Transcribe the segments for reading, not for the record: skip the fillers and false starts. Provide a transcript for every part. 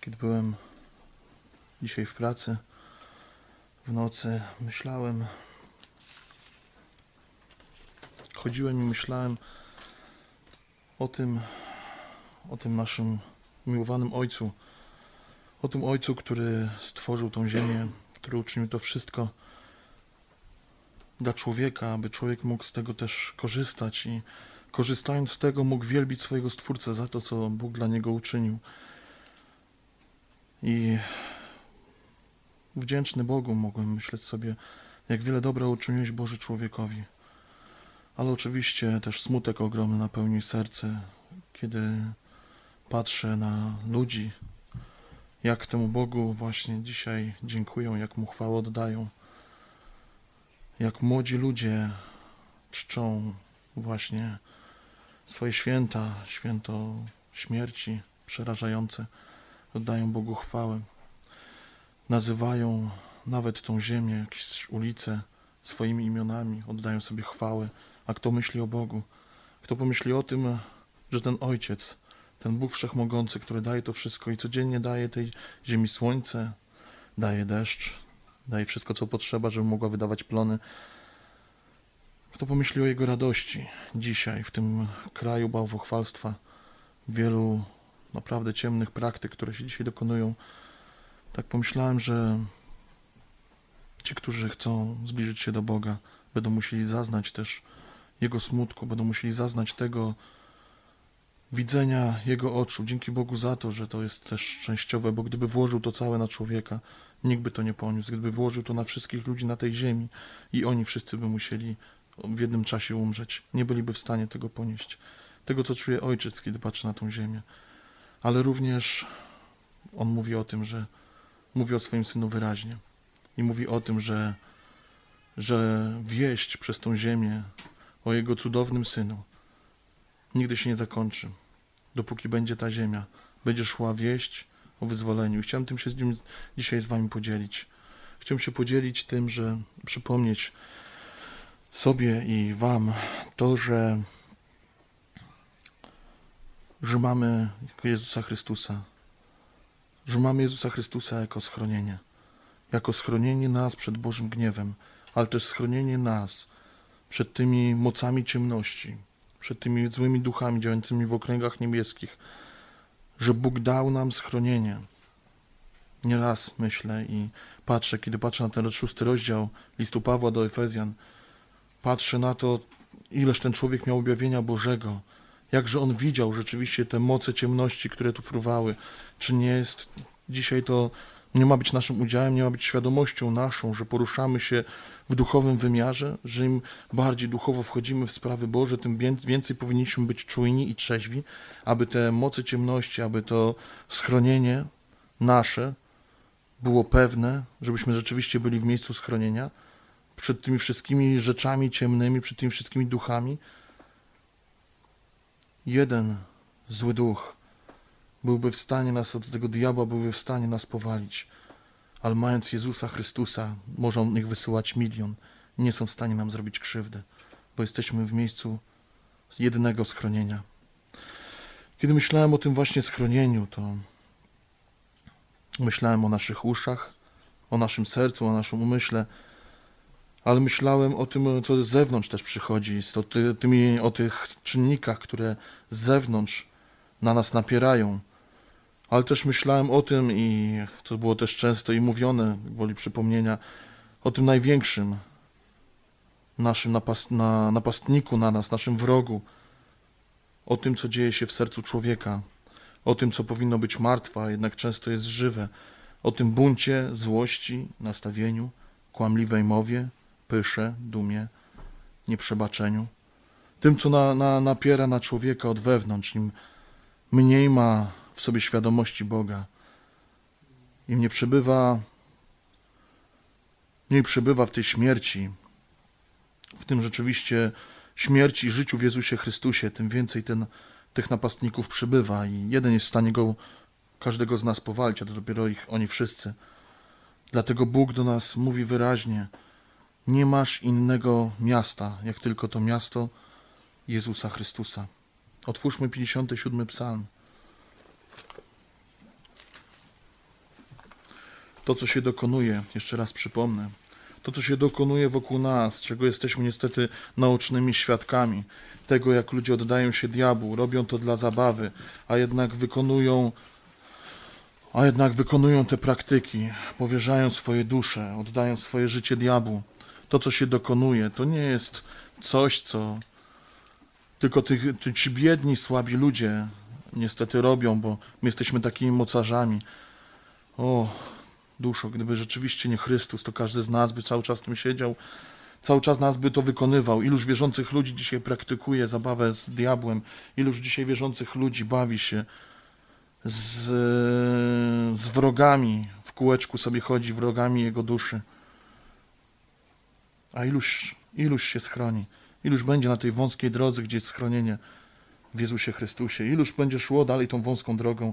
Kiedy byłem dzisiaj w pracy, w nocy, chodziłem i myślałem o tym naszym umiłowanym Ojcu, o tym Ojcu, który stworzył tą ziemię, który uczynił to wszystko dla człowieka, aby człowiek mógł z tego też korzystać i korzystając z tego mógł wielbić swojego Stwórcę za to, co Bóg dla niego uczynił. I wdzięczny Bogu mogłem myśleć sobie, jak wiele dobra uczyniłeś, Boże, człowiekowi. Ale oczywiście też smutek ogromny napełnił serce, kiedy patrzę na ludzi, jak temu Bogu właśnie dzisiaj dziękują, jak Mu chwałę oddają, jak młodzi ludzie czczą właśnie swoje święta, święto śmierci przerażające, oddają Bogu chwałę, nazywają nawet tą ziemię, jakieś ulice swoimi imionami, oddają sobie chwałę. A kto myśli o Bogu? Kto pomyśli o tym, że ten Ojciec, ten Bóg Wszechmogący, który daje to wszystko i codziennie daje tej ziemi słońce, daje deszcz, daje wszystko, co potrzeba, żeby mogła wydawać plony. Kto pomyśli o Jego radości dzisiaj w tym kraju bałwochwalstwa, wielu naprawdę ciemnych praktyk, które się dzisiaj dokonują. Tak pomyślałem, że ci, którzy chcą zbliżyć się do Boga, będą musieli zaznać też Jego smutku, będą musieli zaznać tego widzenia Jego oczu. Dzięki Bogu za to, że to jest też częściowe, bo gdyby włożył to całe na człowieka, nikt by to nie poniósł. Gdyby włożył to na wszystkich ludzi na tej ziemi i oni wszyscy by musieli w jednym czasie umrzeć, nie byliby w stanie tego ponieść. Tego, co czuje Ojciec, kiedy patrzy na tą ziemię. Ale również On mówi o tym, że mówi o swoim Synu wyraźnie i mówi o tym, że wieść przez tą ziemię o Jego cudownym Synu nigdy się nie zakończy. Dopóki będzie ta ziemia, będzie szła wieść o wyzwoleniu. I chciałem tym się dzisiaj z wami podzielić. Chciałem się podzielić tym, że przypomnieć sobie i wam to, że mamy Jezusa Chrystusa. Że mamy Jezusa Chrystusa jako schronienie nas przed Bożym gniewem, ale też schronienie nas przed tymi mocami ciemności, przed tymi złymi duchami działającymi w okręgach niebieskich, że Bóg dał nam schronienie. Nieraz myślę i patrzę, kiedy patrzę na ten 6 rozdział listu Pawła do Efezjan, patrzę na to, ileż ten człowiek miał objawienia Bożego, jakże on widział rzeczywiście te moce ciemności, które tu fruwały. Czy nie jest dzisiaj to, nie ma być naszym udziałem, nie ma być świadomością naszą, że poruszamy się w duchowym wymiarze, że im bardziej duchowo wchodzimy w sprawy Boże, tym więcej powinniśmy być czujni i trzeźwi, aby te moce ciemności, aby to schronienie nasze było pewne, żebyśmy rzeczywiście byli w miejscu schronienia przed tymi wszystkimi rzeczami ciemnymi, przed tymi wszystkimi duchami. Jeden zły duch byłby w stanie nas, od tego diabła byłby w stanie nas powalić, ale mając Jezusa Chrystusa, może On ich wysyłać 1 000 000, nie są w stanie nam zrobić krzywdy, bo jesteśmy w miejscu jedynego schronienia. Kiedy myślałem o tym właśnie schronieniu, to myślałem o naszych uszach, o naszym sercu, o naszym umyśle, ale myślałem o tym, co z zewnątrz też przychodzi, o tych czynnikach, które z zewnątrz na nas napierają. Ale też myślałem o tym, i co było też często i mówione, gwoli przypomnienia, o tym największym naszym napastniku na nas, naszym wrogu, o tym, co dzieje się w sercu człowieka, o tym, co powinno być martwe, a jednak często jest żywe, o tym buncie, złości, nastawieniu, kłamliwej mowie, pysze, dumie, nieprzebaczeniu, tym, co napiera na człowieka od wewnątrz, im mniej ma w sobie świadomości Boga, im mniej przebywa w tej śmierci, w tym rzeczywiście śmierci i życiu w Jezusie Chrystusie, tym więcej tych napastników przybywa i jeden jest w stanie każdego z nas powalić, a to dopiero oni wszyscy. Dlatego Bóg do nas mówi wyraźnie: nie masz innego miasta, jak tylko to miasto Jezusa Chrystusa. Otwórzmy 57 psalm. To, co się dokonuje, jeszcze raz przypomnę, to, co się dokonuje wokół nas, czego jesteśmy niestety naocznymi świadkami, tego, jak ludzie oddają się diabłu, robią to dla zabawy, a jednak wykonują te praktyki, powierzają swoje dusze, oddają swoje życie diabłu. To, co się dokonuje, to nie jest coś, co tylko ci biedni, słabi ludzie niestety robią, bo my jesteśmy takimi mocarzami. O, duszo, gdyby rzeczywiście nie Chrystus, to każdy z nas by cały czas w tym siedział, cały czas nas by to wykonywał. Iluż wierzących ludzi dzisiaj praktykuje zabawę z diabłem, iluż dzisiaj wierzących ludzi bawi się z wrogami, w kółeczku sobie chodzi, wrogami jego duszy. A iluż się schroni, iluż będzie na tej wąskiej drodze, gdzie jest schronienie w Jezusie Chrystusie, iluż będzie szło dalej tą wąską drogą.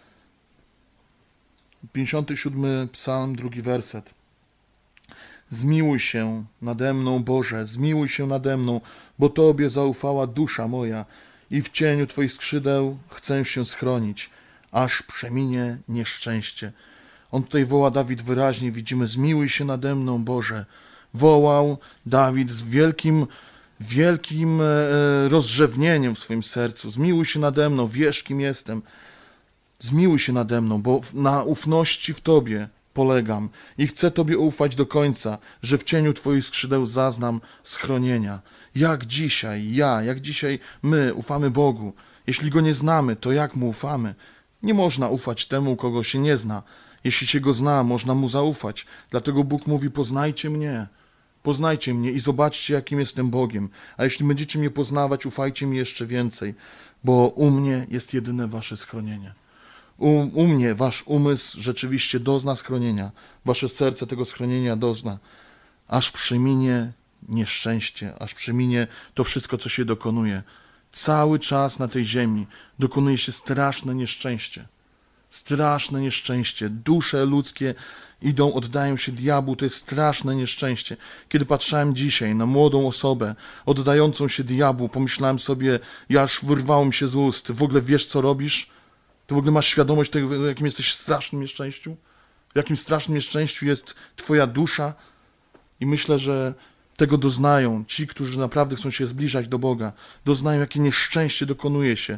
57 Psalm, 2 werset. Zmiłuj się nade mną, Boże, zmiłuj się nade mną, bo Tobie zaufała dusza moja i w cieniu Twoich skrzydeł chcę się schronić, aż przeminie nieszczęście. On tutaj woła, Dawid wyraźnie, widzimy, zmiłuj się nade mną, Boże. Wołał Dawid z wielkim rozrzewnieniem w swoim sercu. Zmiłuj się nade mną, wiesz, kim jestem. Zmiłuj się nade mną, bo na ufności w Tobie polegam i chcę Tobie ufać do końca, że w cieniu Twoich skrzydeł zaznam schronienia. Jak dzisiaj my ufamy Bogu. Jeśli Go nie znamy, to jak Mu ufamy? Nie można ufać temu, kogo się nie zna. Jeśli się Go zna, można Mu zaufać. Dlatego Bóg mówi, poznajcie mnie i zobaczcie, jakim jestem Bogiem. A jeśli będziecie mnie poznawać, ufajcie mi jeszcze więcej, bo u mnie jest jedyne wasze schronienie. U mnie wasz umysł rzeczywiście dozna schronienia, wasze serce tego schronienia dozna, aż przeminie nieszczęście, aż przeminie to wszystko, co się dokonuje. Cały czas na tej ziemi dokonuje się straszne nieszczęście. Straszne nieszczęście. Dusze ludzkie oddają się diabłu, to jest straszne nieszczęście. Kiedy patrzyłem dzisiaj na młodą osobę oddającą się diabłu, pomyślałem sobie, aż wyrwało mi się z ust, w ogóle wiesz, co robisz? Ty w ogóle masz świadomość tego, w jakim jesteś strasznym nieszczęściu? W jakim strasznym nieszczęściu jest twoja dusza? I myślę, że tego doznają ci, którzy naprawdę chcą się zbliżać do Boga. Doznają, jakie nieszczęście dokonuje się,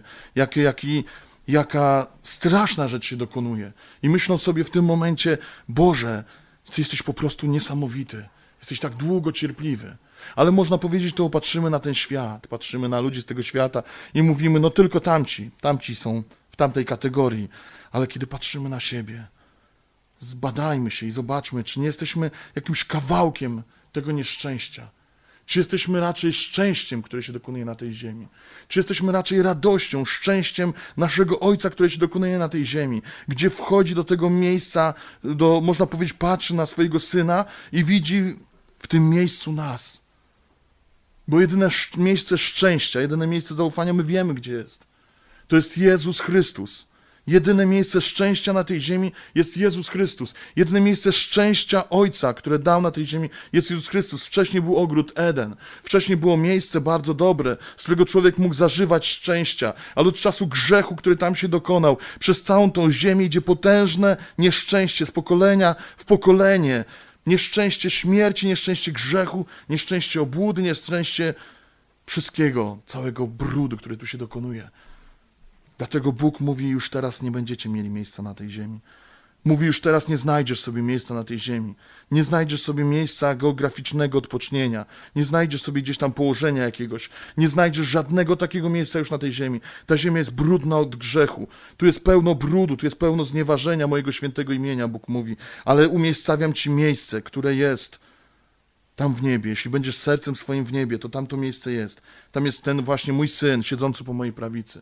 jaka straszna rzecz się dokonuje. I myślą sobie w tym momencie, Boże, Ty jesteś po prostu niesamowity. Jesteś tak długo cierpliwy. Ale można powiedzieć, to patrzymy na ten świat, patrzymy na ludzi z tego świata i mówimy, no tylko tamci są w tamtej kategorii. Ale kiedy patrzymy na siebie, zbadajmy się i zobaczmy, czy nie jesteśmy jakimś kawałkiem tego nieszczęścia. Czy jesteśmy raczej szczęściem, które się dokonuje na tej ziemi? Czy jesteśmy raczej radością, szczęściem naszego Ojca, które się dokonuje na tej ziemi? Gdzie wchodzi do tego miejsca, można powiedzieć, patrzy na swojego Syna i widzi w tym miejscu nas. Bo jedyne miejsce szczęścia, jedyne miejsce zaufania, my wiemy, gdzie jest. To jest Jezus Chrystus. Jedyne miejsce szczęścia na tej ziemi jest Jezus Chrystus. Jedyne miejsce szczęścia Ojca, które dał na tej ziemi, jest Jezus Chrystus. Wcześniej był ogród Eden. Wcześniej było miejsce bardzo dobre, z którego człowiek mógł zażywać szczęścia. Ale od czasu grzechu, który tam się dokonał, przez całą tą ziemię idzie potężne nieszczęście z pokolenia w pokolenie. Nieszczęście śmierci, nieszczęście grzechu, nieszczęście obłudy, nieszczęście wszystkiego, całego brudu, który tu się dokonuje. Dlatego Bóg mówi, już teraz nie będziecie mieli miejsca na tej ziemi. Mówi, już teraz nie znajdziesz sobie miejsca na tej ziemi. Nie znajdziesz sobie miejsca geograficznego odpocznienia. Nie znajdziesz sobie gdzieś tam położenia jakiegoś. Nie znajdziesz żadnego takiego miejsca już na tej ziemi. Ta ziemia jest brudna od grzechu. Tu jest pełno brudu, tu jest pełno znieważenia mojego świętego imienia, Bóg mówi. Ale umiejscawiam ci miejsce, które jest tam w niebie. Jeśli będziesz sercem swoim w niebie, to tam to miejsce jest. Tam jest ten właśnie mój Syn, siedzący po mojej prawicy.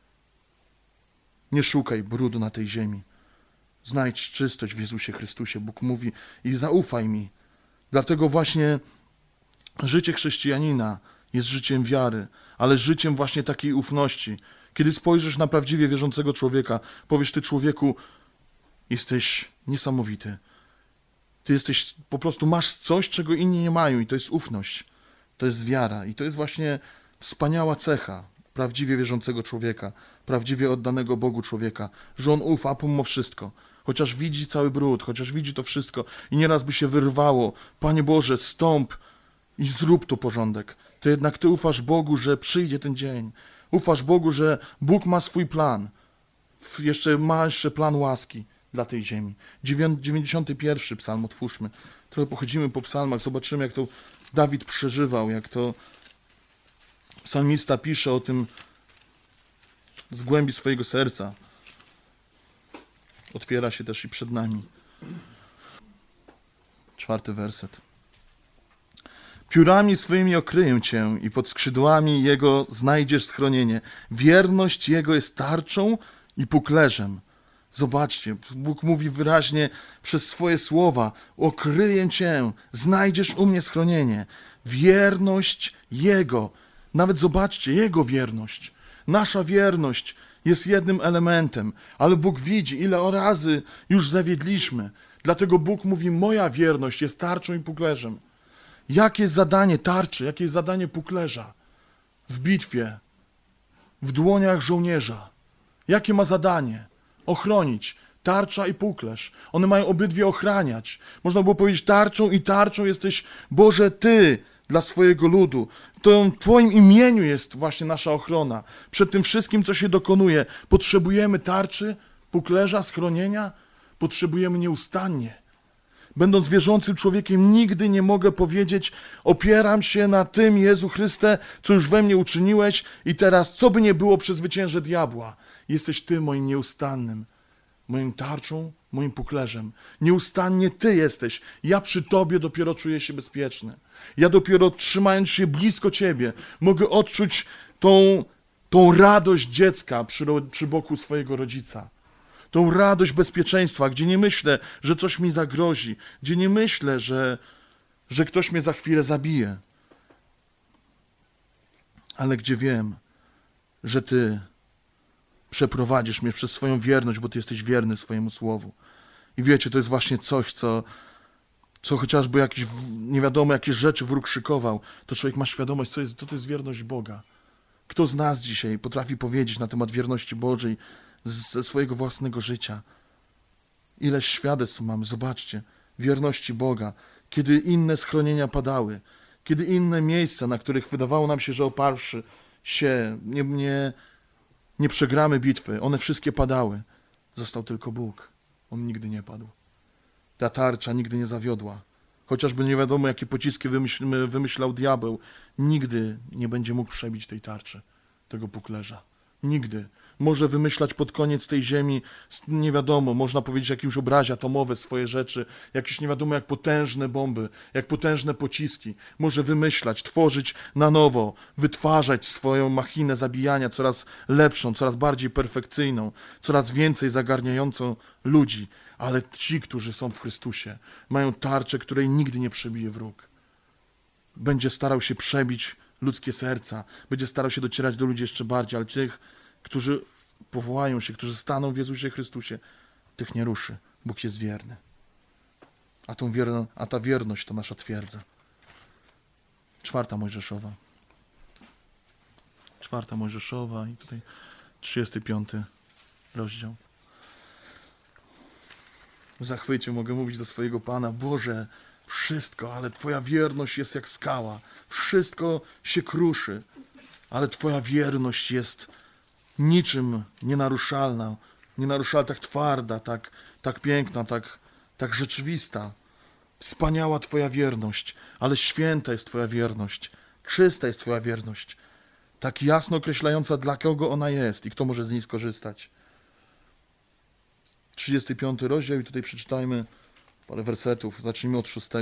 Nie szukaj brudu na tej ziemi. Znajdź czystość w Jezusie Chrystusie, Bóg mówi, i zaufaj mi. Dlatego właśnie życie chrześcijanina jest życiem wiary, ale życiem właśnie takiej ufności. Kiedy spojrzysz na prawdziwie wierzącego człowieka, powiesz, ty człowieku, jesteś niesamowity. Ty jesteś, po prostu masz coś, czego inni nie mają i to jest ufność. To jest wiara i to jest właśnie wspaniała cecha prawdziwie wierzącego człowieka, prawdziwie oddanego Bogu człowieka, że on ufa pomimo wszystko. chociaż widzi cały brud, chociaż widzi to wszystko i nieraz by się wyrwało. Panie Boże, stąp i zrób tu porządek. To jednak Ty ufasz Bogu, że przyjdzie ten dzień. Ufasz Bogu, że Bóg ma swój plan. Ma jeszcze plan łaski dla tej ziemi. 91 psalm otwórzmy. Trochę pochodzimy po psalmach, zobaczymy, jak to Dawid przeżywał, jak to psalmista pisze o tym z głębi swojego serca. Otwiera się też i przed nami. 4 werset. Piórami swoimi okryję Cię i pod skrzydłami Jego znajdziesz schronienie. Wierność Jego jest tarczą i puklerzem. Zobaczcie, Bóg mówi wyraźnie przez swoje słowa: okryję Cię, znajdziesz u mnie schronienie. Wierność Jego. Nawet zobaczcie, Jego wierność. Nasza wierność jest jednym elementem, ale Bóg widzi, ile razy już zawiedliśmy. Dlatego Bóg mówi: moja wierność jest tarczą i puklerzem. Jakie jest zadanie tarczy, jakie jest zadanie puklerza w bitwie, w dłoniach żołnierza? Jakie ma zadanie? Ochronić. Tarcza i puklerz. One mają obydwie ochraniać. Można było powiedzieć: tarczą i tarczą jesteś, Boże, Ty dla swojego ludu. To w Twoim imieniu jest właśnie nasza ochrona. Przed tym wszystkim, co się dokonuje, potrzebujemy tarczy, puklerza, schronienia. Potrzebujemy nieustannie. Będąc wierzącym człowiekiem, nigdy nie mogę powiedzieć: opieram się na tym, Jezu Chryste, co już we mnie uczyniłeś i teraz, co by nie było, przezwyciężę diabła. Jesteś Ty moim nieustannym, moim tarczą, moim puklerzem. Nieustannie Ty jesteś. Ja przy Tobie dopiero czuję się bezpieczny. Ja dopiero trzymając się blisko Ciebie mogę odczuć tą radość dziecka przy boku swojego rodzica. Tą radość bezpieczeństwa, gdzie nie myślę, że coś mi zagrozi, gdzie nie myślę, że ktoś mnie za chwilę zabije, ale gdzie wiem, że Ty przeprowadzisz mnie przez swoją wierność, bo Ty jesteś wierny swojemu słowu. I wiecie, to jest właśnie coś, co chociażby jakiś, nie wiadomo, jakieś rzeczy wróg szykował, to człowiek ma świadomość, co to jest wierność Boga. Kto z nas dzisiaj potrafi powiedzieć na temat wierności Bożej ze swojego własnego życia? Ile świadectw mamy, zobaczcie, wierności Boga, kiedy inne schronienia padały, kiedy inne miejsca, na których wydawało nam się, że oparwszy się, nie przegramy bitwy, one wszystkie padały. Został tylko Bóg. On nigdy nie padł. Ta tarcza nigdy nie zawiodła. Chociażby nie wiadomo, jakie pociski wymyślał diabeł, nigdy nie będzie mógł przebić tej tarczy, tego puklerza. Nigdy. Może wymyślać pod koniec tej ziemi, nie wiadomo, można powiedzieć jakimś obrazie atomowe swoje rzeczy, jakieś nie wiadomo jak potężne bomby, jak potężne pociski. Może wymyślać, tworzyć na nowo, wytwarzać swoją machinę zabijania coraz lepszą, coraz bardziej perfekcyjną, coraz więcej zagarniającą ludzi. Ale ci, którzy są w Chrystusie, mają tarczę, której nigdy nie przebije wróg. Będzie starał się przebić ludzkie serca, będzie starał się docierać do ludzi jeszcze bardziej, ale tych, którzy powołają się, którzy staną w Jezusie Chrystusie, tych nie ruszy. Bóg jest wierny. A ta wierność to nasza twierdza. 4 Mojżeszowa. 4 Mojżeszowa i tutaj 35 rozdział. W zachwycie mogę mówić do swojego Pana: Boże, wszystko, ale Twoja wierność jest jak skała. Wszystko się kruszy, ale Twoja wierność jest niczym nienaruszalna, tak twarda, tak piękna, tak rzeczywista. Wspaniała Twoja wierność, ale święta jest Twoja wierność, czysta jest Twoja wierność, tak jasno określająca, dla kogo ona jest i kto może z niej skorzystać. 35 rozdział i tutaj przeczytajmy parę wersetów, zacznijmy od 6.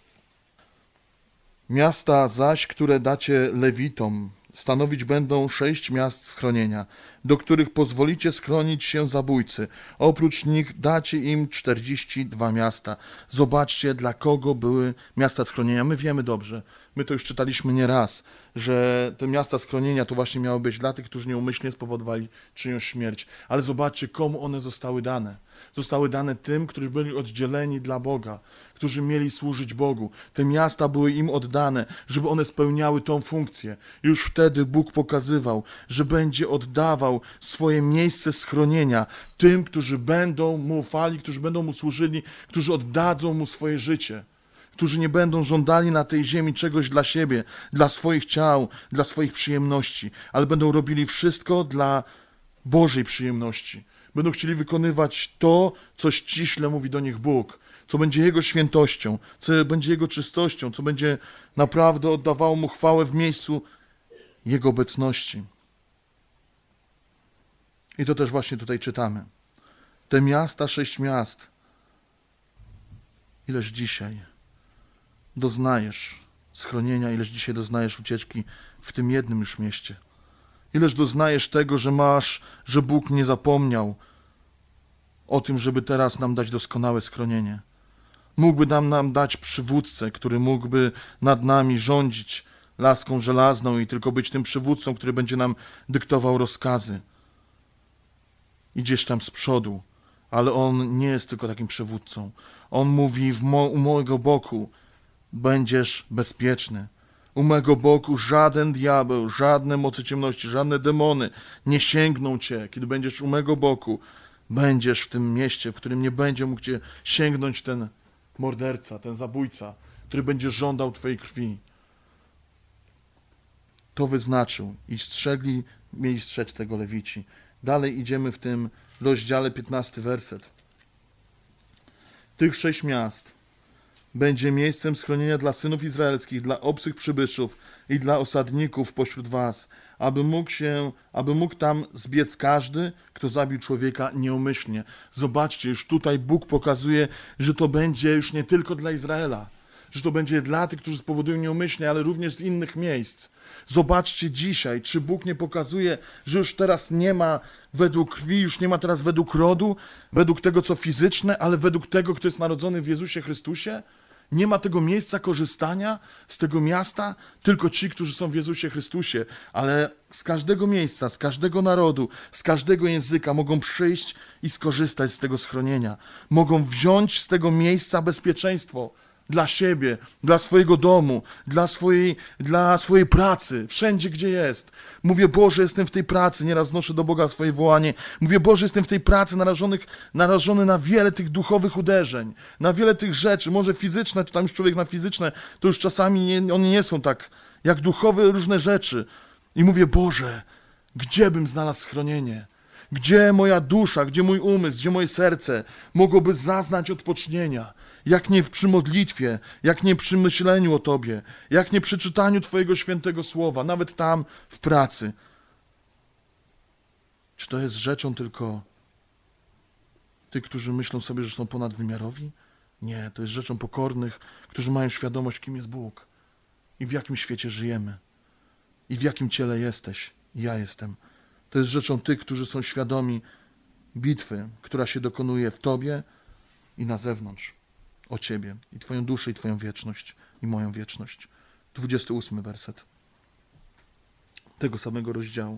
Miasta zaś, które dacie Lewitom, stanowić będą 6 miast schronienia, do których pozwolicie schronić się zabójcy. Oprócz nich dacie im 42 miasta. Zobaczcie, dla kogo były miasta schronienia. My wiemy dobrze, My to już czytaliśmy nie raz, że te miasta schronienia to właśnie miały być dla tych, którzy nieumyślnie spowodowali czyjąś śmierć. Ale zobaczcie, komu one zostały dane. Zostały dane tym, którzy byli oddzieleni dla Boga, którzy mieli służyć Bogu. Te miasta były im oddane, żeby one spełniały tą funkcję. Już wtedy Bóg pokazywał, że będzie oddawał swoje miejsce schronienia tym, którzy będą Mu ufali, którzy będą Mu służyli, którzy oddadzą Mu swoje życie, którzy nie będą żądali na tej ziemi czegoś dla siebie, dla swoich ciał, dla swoich przyjemności, ale będą robili wszystko dla Bożej przyjemności. Będą chcieli wykonywać to, co ściśle mówi do nich Bóg, co będzie Jego świętością, co będzie Jego czystością, co będzie naprawdę oddawało Mu chwałę w miejscu Jego obecności. I to też właśnie tutaj czytamy. Te miasta, 6 miast, ileż dzisiaj doznajesz schronienia, ileż dzisiaj doznajesz ucieczki w tym jednym już mieście. Ileż doznajesz tego, że Bóg nie zapomniał o tym, żeby teraz nam dać doskonałe schronienie. Mógłby nam dać przywódcę, który mógłby nad nami rządzić laską żelazną i tylko być tym przywódcą, który będzie nam dyktował rozkazy. Idziesz tam z przodu, ale On nie jest tylko takim przywódcą. On mówi, u mojego boku będziesz bezpieczny. U mego boku żaden diabeł, żadne moce ciemności, żadne demony nie sięgną cię. Kiedy będziesz u mego boku, będziesz w tym mieście, w którym nie będzie mógł cię sięgnąć ten morderca, ten zabójca, który będzie żądał twojej krwi. To wyznaczył i mieli strzec tego Lewici. Dalej idziemy w tym rozdziale 15 werset. Tych 6 miast będzie miejscem schronienia dla synów izraelskich, dla obcych przybyszów i dla osadników pośród was, aby mógł tam zbiec każdy, kto zabił człowieka nieumyślnie. Zobaczcie, już tutaj Bóg pokazuje, że to będzie już nie tylko dla Izraela, że to będzie dla tych, którzy spowodują nieumyślnie, ale również z innych miejsc. Zobaczcie dzisiaj, czy Bóg nie pokazuje, że już teraz nie ma według krwi, już nie ma teraz według rodu, według tego, co fizyczne, ale według tego, kto jest narodzony w Jezusie Chrystusie? Nie ma tego miejsca korzystania z tego miasta, tylko ci, którzy są w Jezusie Chrystusie, ale z każdego miejsca, z każdego narodu, z każdego języka mogą przyjść i skorzystać z tego schronienia. Mogą wziąć z tego miejsca bezpieczeństwo dla siebie, dla swojego domu, dla swojej pracy, wszędzie, gdzie jest. Mówię, Boże, jestem w tej pracy, nieraz znoszę do Boga swoje wołanie. Mówię, Boże, jestem w tej pracy narażony na wiele tych duchowych uderzeń, na wiele tych rzeczy, może fizyczne, to tam już człowiek na fizyczne, to już czasami one nie są tak, jak duchowe różne rzeczy. I mówię, Boże, gdzie bym znalazł schronienie? Gdzie moja dusza, gdzie mój umysł, gdzie moje serce mogłoby zaznać odpocznienia? Jak nie przy modlitwie, jak nie przy myśleniu o Tobie, jak nie przy czytaniu Twojego świętego słowa, nawet tam w pracy. Czy to jest rzeczą tylko tych, którzy myślą sobie, że są ponadwymiarowi? Nie, to jest rzeczą pokornych, którzy mają świadomość, kim jest Bóg i w jakim świecie żyjemy i w jakim ciele jesteś i ja jestem. To jest rzeczą tych, którzy są świadomi bitwy, która się dokonuje w Tobie i na zewnątrz. O Ciebie i Twoją duszę i Twoją wieczność i moją wieczność. 28 werset tego samego rozdziału.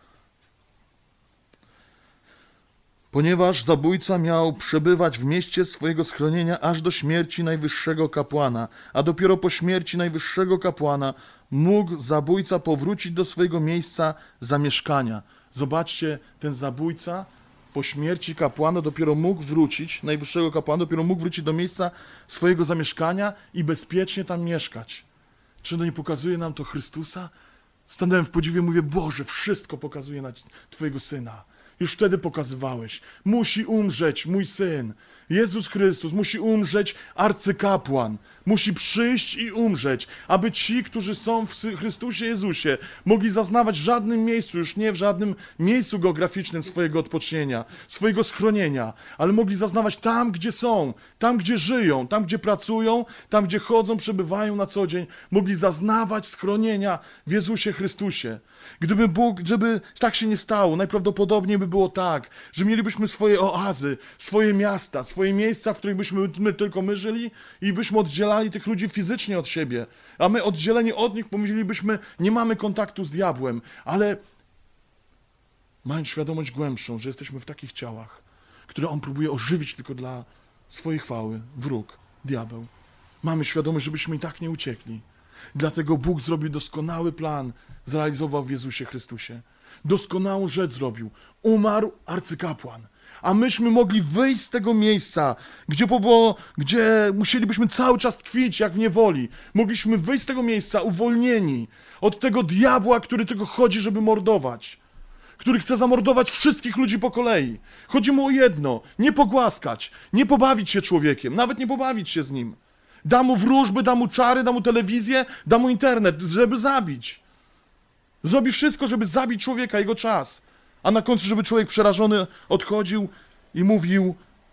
Ponieważ zabójca miał przebywać w mieście swojego schronienia aż do śmierci najwyższego kapłana, a dopiero po śmierci najwyższego kapłana mógł zabójca powrócić do swojego miejsca zamieszkania. Zobaczcie, ten zabójca po śmierci kapłana dopiero mógł wrócić, najwyższego kapłana dopiero mógł wrócić do miejsca swojego zamieszkania i bezpiecznie tam mieszkać. Czy to nie pokazuje nam to Chrystusa? Stanąłem w podziwie, mówię, Boże, wszystko pokazuje na Twojego Syna. Już wtedy pokazywałeś. Musi umrzeć mój Syn. Jezus Chrystus, musi umrzeć arcykapłan. Musi przyjść i umrzeć, aby ci, którzy są w Chrystusie Jezusie, mogli zaznawać w żadnym miejscu, już nie w żadnym miejscu geograficznym swojego odpocznienia, swojego schronienia, ale mogli zaznawać tam, gdzie są, tam, gdzie żyją, tam, gdzie pracują, tam, gdzie chodzą, przebywają na co dzień, mogli zaznawać schronienia w Jezusie Chrystusie. Gdyby tak się nie stało, najprawdopodobniej by było tak, że mielibyśmy swoje oazy, swoje miasta, swoje miejsca, w których byśmy tylko my żyli i byśmy oddzielali tych ludzi fizycznie od siebie. A my oddzieleni od nich pomyślelibyśmy, nie mamy kontaktu z diabłem, ale mając świadomość głębszą, że jesteśmy w takich ciałach, które on próbuje ożywić tylko dla swojej chwały, wróg, diabeł. Mamy świadomość, żebyśmy i tak nie uciekli. Dlatego Bóg zrobił doskonały plan, zrealizował w Jezusie Chrystusie. Doskonałą rzecz zrobił. Umarł arcykapłan. A myśmy mogli wyjść z tego miejsca, gdzie musielibyśmy cały czas tkwić jak w niewoli. Mogliśmy wyjść z tego miejsca uwolnieni od tego diabła, który tylko chodzi, żeby mordować. Który chce zamordować wszystkich ludzi po kolei. Chodzi mu o jedno, nie pogłaskać, nie pobawić się człowiekiem, nawet nie pobawić się z nim. Da mu wróżby, da mu czary, da mu telewizję, da mu internet, żeby zabić. Zrobi wszystko, żeby zabić człowieka, jego czas. A na końcu, żeby człowiek przerażony odchodził i mówił: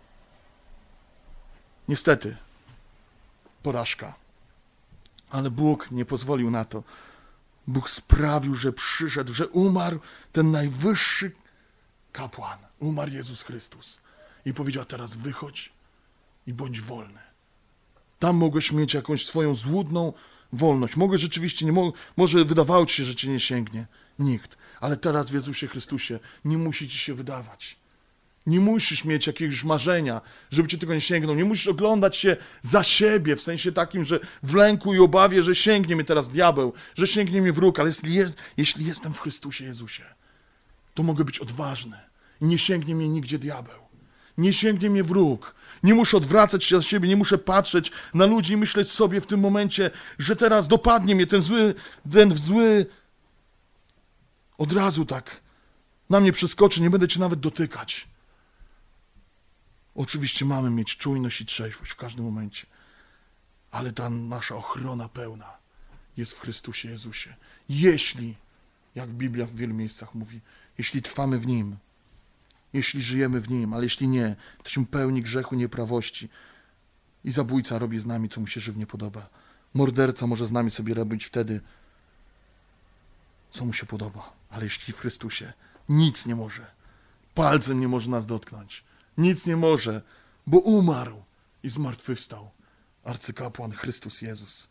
niestety, porażka. Ale Bóg nie pozwolił na to. Bóg sprawił, że przyszedł, że umarł ten najwyższy kapłan. Umarł Jezus Chrystus. I powiedział: teraz wychodź i bądź wolny. Tam mogłeś mieć jakąś swoją złudną wolność. Mogłeś rzeczywiście, może wydawało ci się, że cię nie sięgnie. Nikt. Ale teraz w Jezusie Chrystusie nie musi ci się wydawać. Nie musisz mieć jakiegoś marzenia, żeby cię tego nie sięgnął. Nie musisz oglądać się za siebie, w sensie takim, że w lęku i obawie, że sięgnie mnie teraz diabeł, że sięgnie mnie wróg. Ale jeśli jestem w Chrystusie Jezusie, to mogę być odważny. I nie sięgnie mnie nigdzie diabeł. Nie sięgnie mnie wróg. Nie muszę odwracać się za siebie, nie muszę patrzeć na ludzi i myśleć sobie w tym momencie, że teraz dopadnie mnie ten zły od razu tak na mnie przeskoczy, nie będę cię nawet dotykać. Oczywiście mamy mieć czujność i trzeźwość w każdym momencie, ale ta nasza ochrona pełna jest w Chrystusie Jezusie. Jeśli, jak Biblia w wielu miejscach mówi, jeśli trwamy w Nim, jeśli żyjemy w Nim, ale jeśli nie, to jesteśmy pełni grzechu, nieprawości i zabójca robi z nami, co mu się żywnie podoba. Morderca może z nami sobie robić wtedy, co mu się podoba, ale jeśli w Chrystusie nic nie może, palcem nie może nas dotknąć, nic nie może, bo umarł i zmartwychwstał arcykapłan Chrystus Jezus.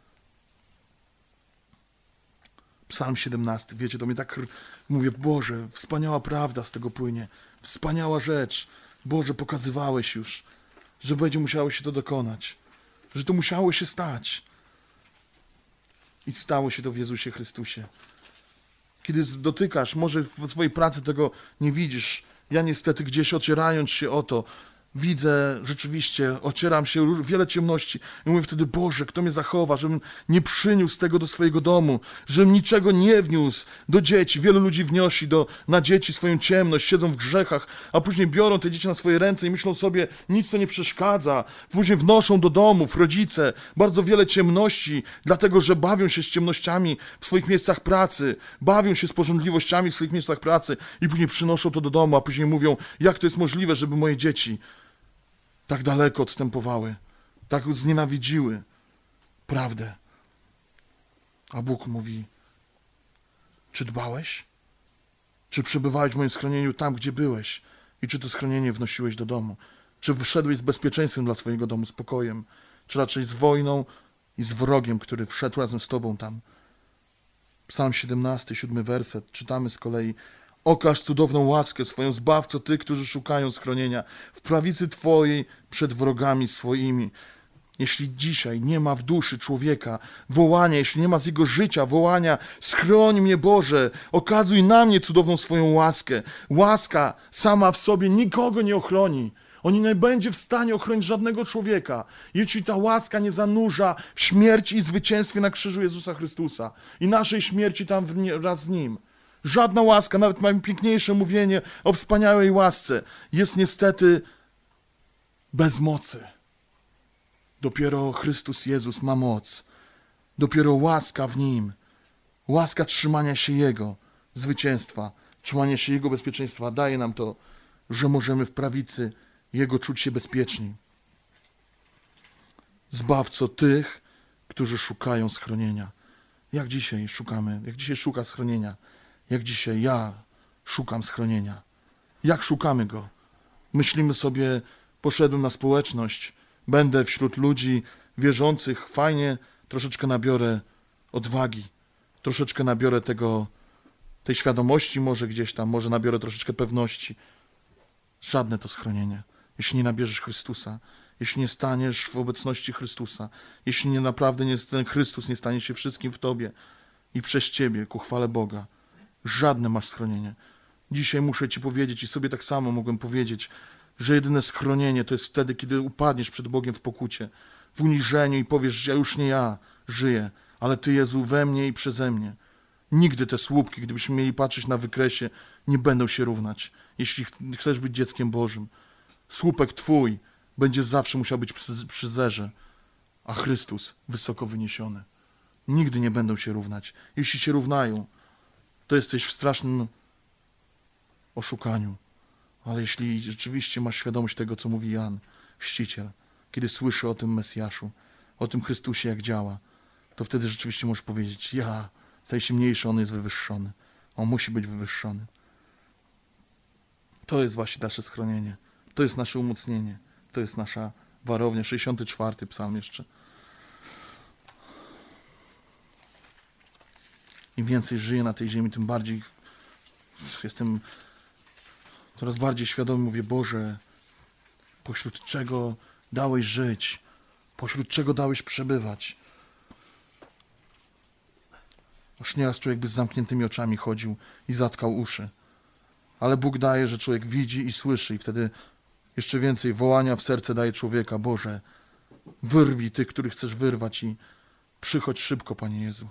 Psalm 17, wiecie, to mnie tak mówię: Boże, wspaniała prawda z tego płynie, wspaniała rzecz. Boże, pokazywałeś już, że będzie musiało się to dokonać, że to musiało się stać. I stało się to w Jezusie Chrystusie. Kiedy dotykasz, może w swojej pracy tego nie widzisz. Ja niestety gdzieś ocierając się o to, widzę rzeczywiście, ocieram się wiele ciemności i mówię wtedy: Boże, kto mnie zachowa, żebym nie przyniósł tego do swojego domu, żebym niczego nie wniósł do dzieci. Wielu ludzi wnosi na dzieci swoją ciemność, siedzą w grzechach, a później biorą te dzieci na swoje ręce i myślą sobie: nic to nie przeszkadza. Później wnoszą do domów rodzice bardzo wiele ciemności, dlatego że bawią się z ciemnościami w swoich miejscach pracy, bawią się z pożądliwościami w swoich miejscach pracy i później przynoszą to do domu, a później mówią: jak to jest możliwe, żeby moje dzieci tak daleko odstępowały, tak znienawidziły prawdę. A Bóg mówi: czy dbałeś? Czy przebywałeś w moim schronieniu tam, gdzie byłeś? I czy to schronienie wnosiłeś do domu? Czy wyszedłeś z bezpieczeństwem dla swojego domu, spokojem? Czy raczej z wojną i z wrogiem, który wszedł razem z tobą tam? Psalm 17, 7 werset, czytamy z kolei: okaż cudowną łaskę swoją, Zbawco, Ty, którzy szukają schronienia w prawicy Twojej przed wrogami swoimi. Jeśli dzisiaj nie ma w duszy człowieka wołania, jeśli nie ma z jego życia wołania: schroń mnie, Boże, okazuj na mnie cudowną swoją łaskę. Łaska sama w sobie nikogo nie ochroni. On nie będzie w stanie ochronić żadnego człowieka, jeśli ta łaska nie zanurza w śmierci i zwycięstwie na krzyżu Jezusa Chrystusa i naszej śmierci tam wraz z Nim. Żadna łaska, nawet najpiękniejsze mówienie o wspaniałej łasce, jest niestety bez mocy. Dopiero Chrystus Jezus ma moc. Dopiero łaska w Nim, łaska trzymania się Jego zwycięstwa, trzymania się Jego bezpieczeństwa daje nam to, że możemy w prawicy Jego czuć się bezpieczni. Zbawco tych, którzy szukają schronienia. Jak dzisiaj szukamy, jak dzisiaj szuka schronienia? Jak dzisiaj ja szukam schronienia? Jak szukamy go? Myślimy sobie, poszedłem na społeczność, będę wśród ludzi wierzących, fajnie, troszeczkę nabiorę odwagi, troszeczkę nabiorę tej świadomości może gdzieś tam, może nabiorę troszeczkę pewności. Żadne to schronienie, jeśli nie nabierzesz Chrystusa, jeśli nie staniesz w obecności Chrystusa, jeśli nie naprawdę ten Chrystus nie stanie się wszystkim w tobie i przez ciebie ku chwale Boga. Żadne masz schronienie. Dzisiaj muszę ci powiedzieć i sobie tak samo mogłem powiedzieć, że jedyne schronienie to jest wtedy, kiedy upadniesz przed Bogiem w pokucie, w uniżeniu i powiesz, że już nie ja żyję, ale Ty, Jezu, we mnie i przeze mnie. Nigdy te słupki, gdybyśmy mieli patrzeć na wykresie, nie będą się równać, jeśli chcesz być dzieckiem Bożym. Słupek Twój będzie zawsze musiał być przy zerze, a Chrystus wysoko wyniesiony. Nigdy nie będą się równać. Jeśli się równają, to jesteś w strasznym oszukaniu. Ale jeśli rzeczywiście masz świadomość tego, co mówi Jan, chrzciciel, kiedy słyszy o tym Mesjaszu, o tym Chrystusie, jak działa, to wtedy rzeczywiście możesz powiedzieć, ja staję się mniejszy, on jest wywyższony. On musi być wywyższony. To jest właśnie nasze schronienie. To jest nasze umocnienie. To jest nasza warownia. 64. psalm jeszcze. Im więcej żyję na tej ziemi, tym bardziej jestem coraz bardziej świadomy. Mówię, Boże, pośród czego dałeś żyć, pośród czego dałeś przebywać. Aż nieraz człowiek by z zamkniętymi oczami chodził i zatkał uszy. Ale Bóg daje, że człowiek widzi i słyszy i wtedy jeszcze więcej wołania w serce daje człowieka. Boże, wyrwij tych, których chcesz wyrwać i przychodź szybko, Panie Jezu.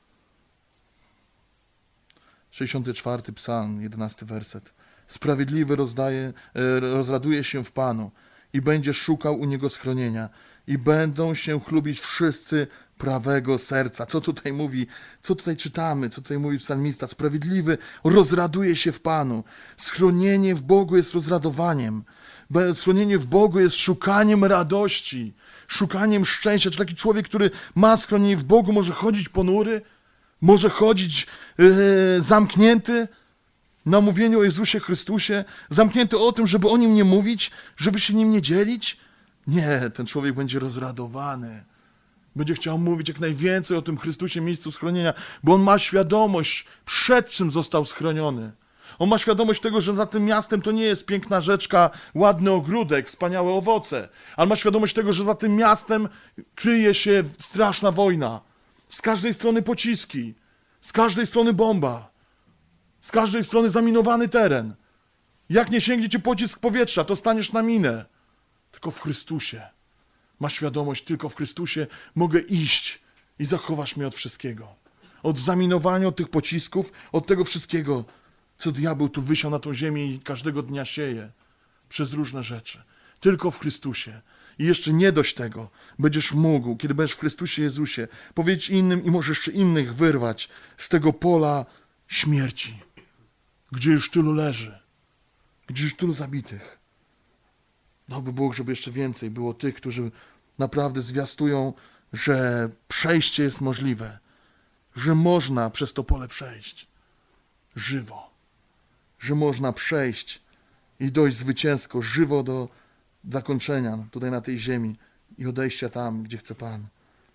64. psalm, 11 werset. Sprawiedliwy rozraduje się w Panu i będzie szukał u Niego schronienia i będą się chlubić wszyscy prawego serca. Co tutaj mówi, co tutaj czytamy, co tutaj mówi psalmista? Sprawiedliwy rozraduje się w Panu. Schronienie w Bogu jest rozradowaniem. Schronienie w Bogu jest szukaniem radości, szukaniem szczęścia. Czy taki człowiek, który ma schronienie w Bogu, może chodzić ponury? Może chodzić zamknięty na mówieniu o Jezusie Chrystusie? Zamknięty o tym, żeby o Nim nie mówić, żeby się Nim nie dzielić? Nie, ten człowiek będzie rozradowany. Będzie chciał mówić jak najwięcej o tym Chrystusie, miejscu schronienia, bo on ma świadomość, przed czym został schroniony. On ma świadomość tego, że za tym miastem to nie jest piękna rzeczka, ładny ogródek, wspaniałe owoce, ale ma świadomość tego, że za tym miastem kryje się straszna wojna. Z każdej strony pociski, z każdej strony bomba, z każdej strony zaminowany teren. Jak nie sięgnie cię pocisk powietrza, to staniesz na minę. Tylko w Chrystusie. Masz świadomość, tylko w Chrystusie mogę iść i zachowasz mnie od wszystkiego. Od zaminowania, od tych pocisków, od tego wszystkiego, co diabeł tu wysiał na tą ziemię i każdego dnia sieje. Przez różne rzeczy. Tylko w Chrystusie. I jeszcze nie dość tego. Będziesz mógł, kiedy będziesz w Chrystusie Jezusie, powiedzieć innym i możesz jeszcze innych wyrwać z tego pola śmierci, gdzie już tylu leży, gdzie już tylu zabitych. Dałby Bóg, żeby jeszcze więcej było tych, którzy naprawdę zwiastują, że przejście jest możliwe, że można przez to pole przejść żywo, że można przejść i dojść zwycięsko, żywo do zakończenia tutaj na tej ziemi i odejścia tam, gdzie chce Pan.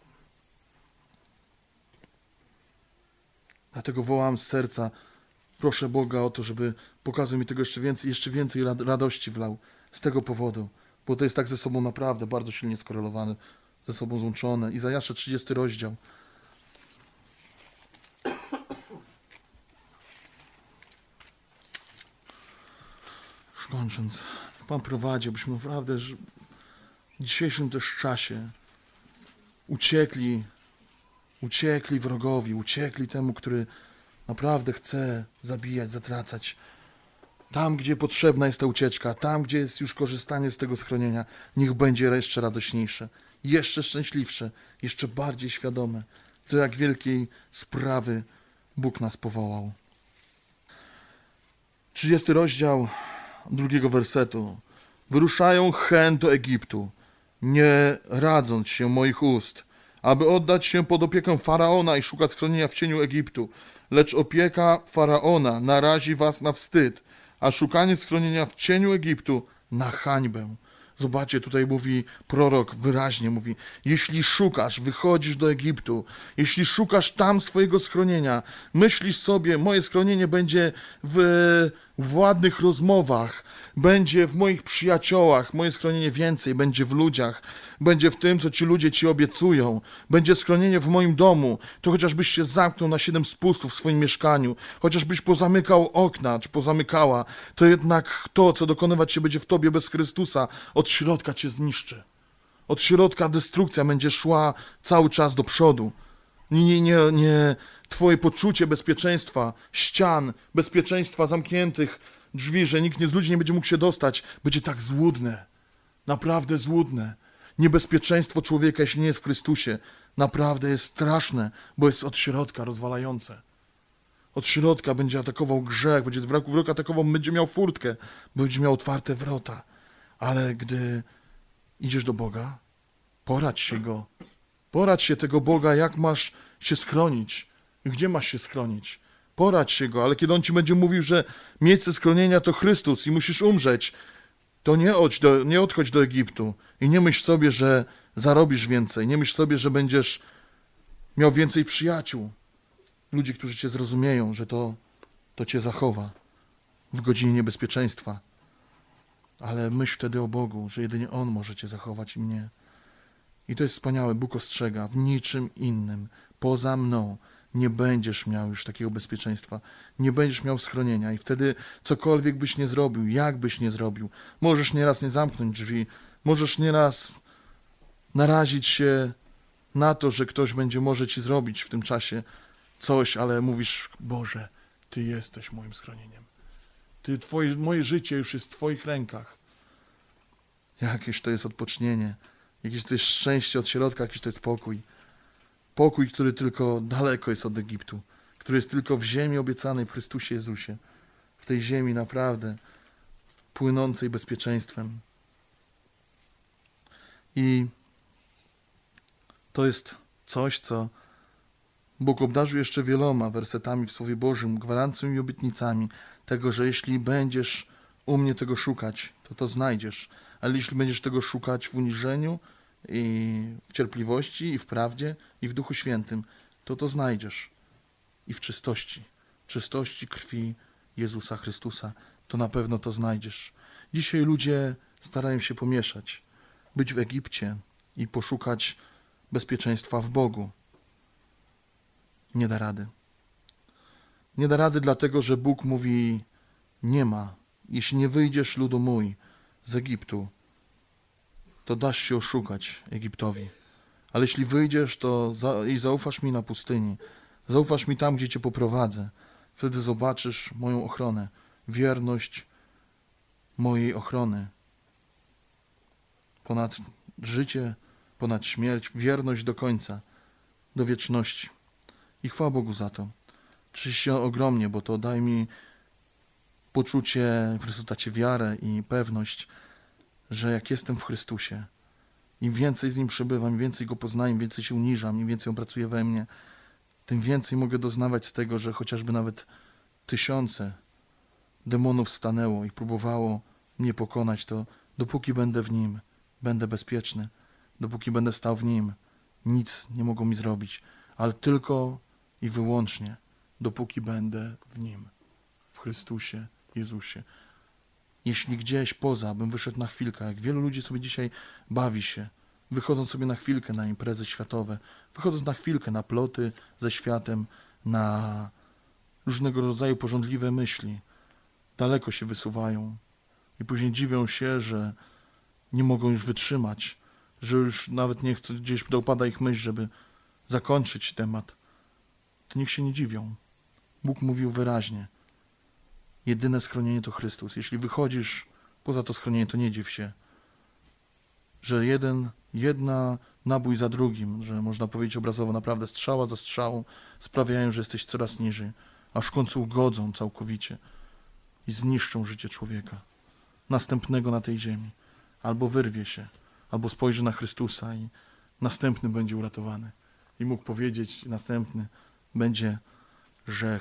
Dlatego wołam z serca, proszę Boga o to, żeby pokazał mi tego jeszcze więcej radości wlał z tego powodu, bo to jest tak ze sobą naprawdę bardzo silnie skorelowane, ze sobą złączone. Izajasza 30 rozdział. Już kończąc, Pan prowadzi, abyśmy naprawdę w dzisiejszym też czasie uciekli wrogowi, uciekli temu, który naprawdę chce zabijać, zatracać. Tam, gdzie potrzebna jest ta ucieczka, tam, gdzie jest już korzystanie z tego schronienia, niech będzie jeszcze radośniejsze, jeszcze szczęśliwsze, jeszcze bardziej świadome. Do jak wielkiej sprawy Bóg nas powołał. 30 rozdział 2 wersetu. Wyruszają chęt do Egiptu, nie radząc się moich ust, aby oddać się pod opiekę Faraona i szukać schronienia w cieniu Egiptu. Lecz opieka Faraona narazi was na wstyd, a szukanie schronienia w cieniu Egiptu na hańbę. Zobaczcie, tutaj mówi prorok wyraźnie, mówi, jeśli szukasz, wychodzisz do Egiptu, jeśli szukasz tam swojego schronienia, myślisz sobie, moje schronienie będzie w ładnych rozmowach, będzie w moich przyjaciołach, moje schronienie więcej będzie w ludziach, będzie w tym, co ci ludzie ci obiecują, będzie schronienie w moim domu, to chociażbyś się zamknął na 7 spustów w swoim mieszkaniu, chociażbyś pozamykał okna, czy pozamykała, to jednak to, co dokonywać się będzie w tobie bez Chrystusa, od środka cię zniszczy. Od środka destrukcja będzie szła cały czas do przodu. Nie twoje poczucie bezpieczeństwa, ścian, bezpieczeństwa zamkniętych drzwi, że nikt z ludzi nie będzie mógł się dostać, będzie tak złudne. Naprawdę złudne. Niebezpieczeństwo człowieka, jeśli nie jest w Chrystusie, naprawdę jest straszne, bo jest od środka rozwalające. Od środka będzie atakował grzech, będzie wróg atakował, będzie miał furtkę, będzie miał otwarte wrota. Ale gdy idziesz do Boga, poradź się Go. Poradź się tego Boga, jak masz się schronić. Gdzie masz się schronić? Poradź się Go, ale kiedy On ci będzie mówił, że miejsce schronienia to Chrystus i musisz umrzeć, to nie odchodź do Egiptu i nie myśl sobie, że zarobisz więcej. Nie myśl sobie, że będziesz miał więcej przyjaciół. Ludzi, którzy cię zrozumieją, że to cię zachowa w godzinie niebezpieczeństwa. Ale myśl wtedy o Bogu, że jedynie On może cię zachować i mnie. I to jest wspaniałe. Bóg ostrzega, w niczym innym, poza mną, nie będziesz miał już takiego bezpieczeństwa. Nie będziesz miał schronienia. I wtedy cokolwiek byś nie zrobił, jak byś nie zrobił, możesz nieraz nie zamknąć drzwi, możesz nieraz narazić się na to, że ktoś może ci zrobić w tym czasie coś, ale mówisz, Boże, Ty jesteś moim schronieniem. Moje życie już jest w Twoich rękach. Jakieś to jest odpocznienie, jakieś to jest szczęście od środka, jakiś to jest pokój. Pokój, który tylko daleko jest od Egiptu, który jest tylko w ziemi obiecanej w Chrystusie Jezusie. W tej ziemi naprawdę płynącej bezpieczeństwem. I to jest coś, co Bóg obdarzył jeszcze wieloma wersetami w Słowie Bożym, gwarancją i obietnicami tego, że jeśli będziesz u mnie tego szukać, to znajdziesz. Ale jeśli będziesz tego szukać w uniżeniu i w cierpliwości i w prawdzie i w Duchu Świętym, to znajdziesz. I w czystości krwi Jezusa Chrystusa, to na pewno to znajdziesz. Dzisiaj ludzie starają się pomieszać, być w Egipcie i poszukać bezpieczeństwa w Bogu. Nie da rady. Nie da rady dlatego, że Bóg mówi, nie ma. Jeśli nie wyjdziesz, ludu mój, z Egiptu, to dasz się oszukać Egiptowi. Ale jeśli wyjdziesz, i zaufasz mi na pustyni, zaufasz mi tam, gdzie cię poprowadzę, wtedy zobaczysz moją ochronę, wierność mojej ochrony. Ponad życie, ponad śmierć, wierność do końca, do wieczności. I chwała Bogu za to. Cieszę się ogromnie, bo to daje mi poczucie w rezultacie wiarę i pewność, że jak jestem w Chrystusie, im więcej z Nim przebywam, im więcej Go poznaję, im więcej się uniżam, im więcej On pracuje we mnie, tym więcej mogę doznawać z tego, że chociażby nawet 1000 demonów stanęło i próbowało mnie pokonać, to dopóki będę w Nim, będę bezpieczny. Dopóki będę stał w Nim, nic nie mogą mi zrobić, ale tylko i wyłącznie dopóki będę w Nim, w Chrystusie Jezusie. Jeśli gdzieś poza bym wyszedł na chwilkę, jak wielu ludzi sobie dzisiaj bawi się, wychodząc sobie na chwilkę na imprezy światowe, wychodząc na chwilkę na ploty ze światem, na różnego rodzaju pożądliwe myśli, daleko się wysuwają i później dziwią się, że nie mogą już wytrzymać, że już nawet nie chcą, gdzieś dopada ich myśl, żeby zakończyć temat. To niech się nie dziwią. Bóg mówił wyraźnie, jedyne schronienie to Chrystus. Jeśli wychodzisz poza to schronienie, to nie dziw się, że jedna nabój za drugim, że można powiedzieć obrazowo naprawdę strzała za strzałą sprawiają, że jesteś coraz niżej, aż w końcu ugodzą całkowicie i zniszczą życie człowieka, następnego na tej ziemi. Albo wyrwie się, albo spojrzy na Chrystusa i następny będzie uratowany. I mógł powiedzieć następny będzie, że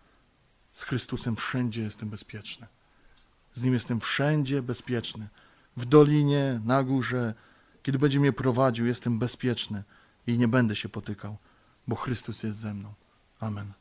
z Chrystusem wszędzie jestem bezpieczny. Z Nim jestem wszędzie bezpieczny. w dolinie, na górze, kiedy będzie mnie prowadził, jestem bezpieczny i nie będę się potykał, bo Chrystus jest ze mną. Amen.